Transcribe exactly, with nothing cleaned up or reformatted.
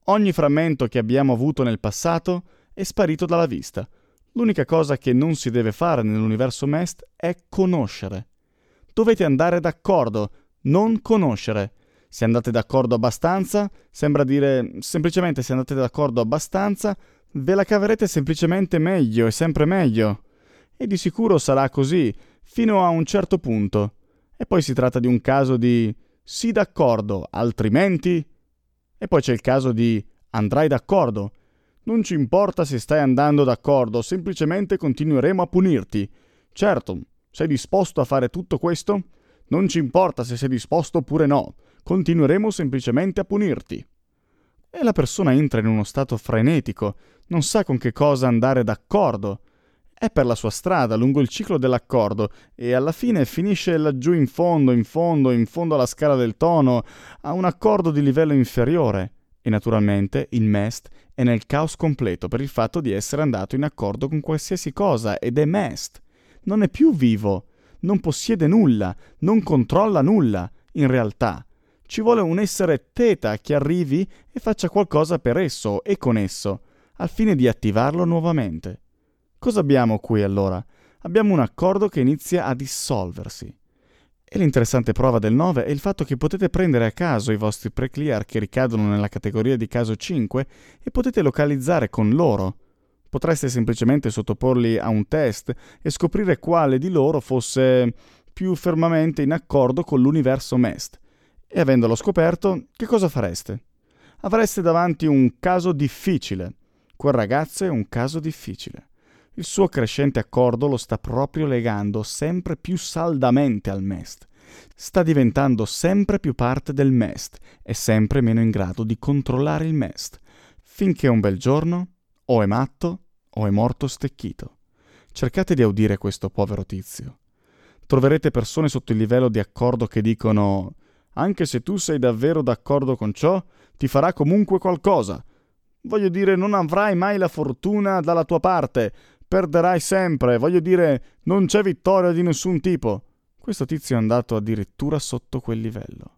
Ogni frammento che abbiamo avuto nel passato è sparito dalla vista. L'unica cosa che non si deve fare nell'universo M E S T è conoscere. Dovete andare d'accordo, non conoscere. Se andate d'accordo abbastanza, sembra dire semplicemente se andate d'accordo abbastanza, ve la caverete semplicemente meglio e sempre meglio. E di sicuro sarà così, fino a un certo punto. E poi si tratta di un caso di sì d'accordo, altrimenti... E poi c'è il caso di andrai d'accordo. Non ci importa se stai andando d'accordo, semplicemente continueremo a punirti. Certo, sei disposto a fare tutto questo? Non ci importa se sei disposto oppure no. Continueremo semplicemente a punirti. E la persona entra in uno stato frenetico, non sa con che cosa andare d'accordo. È per la sua strada, lungo il ciclo dell'accordo, e alla fine finisce laggiù in fondo, in fondo, in fondo alla scala del tono, a un accordo di livello inferiore. E naturalmente il M E S T è nel caos completo per il fatto di essere andato in accordo con qualsiasi cosa, ed è M E S T. Non è più vivo, non possiede nulla, non controlla nulla, in realtà. Ci vuole un essere teta che arrivi e faccia qualcosa per esso e con esso, al fine di attivarlo nuovamente. Cosa abbiamo qui allora? Abbiamo un accordo che inizia a dissolversi. E l'interessante prova del nove è il fatto che potete prendere a caso i vostri pre-clear che ricadono nella categoria di caso cinque e potete localizzare con loro. Potreste semplicemente sottoporli a un test e scoprire quale di loro fosse più fermamente in accordo con l'universo M E S T. E avendolo scoperto, che cosa fareste? Avreste davanti un caso difficile. Quel ragazzo è un caso difficile. Il suo crescente accordo lo sta proprio legando sempre più saldamente al M E S T. Sta diventando sempre più parte del M E S T e sempre meno in grado di controllare il M E S T, finché un bel giorno o è matto o è morto stecchito. Cercate di audire questo povero tizio. Troverete persone sotto il livello di accordo che dicono «Anche se tu sei davvero d'accordo con ciò, ti farà comunque qualcosa. Voglio dire, non avrai mai la fortuna dalla tua parte, perderai sempre, voglio dire, non c'è vittoria di nessun tipo». Questo tizio è andato addirittura sotto quel livello.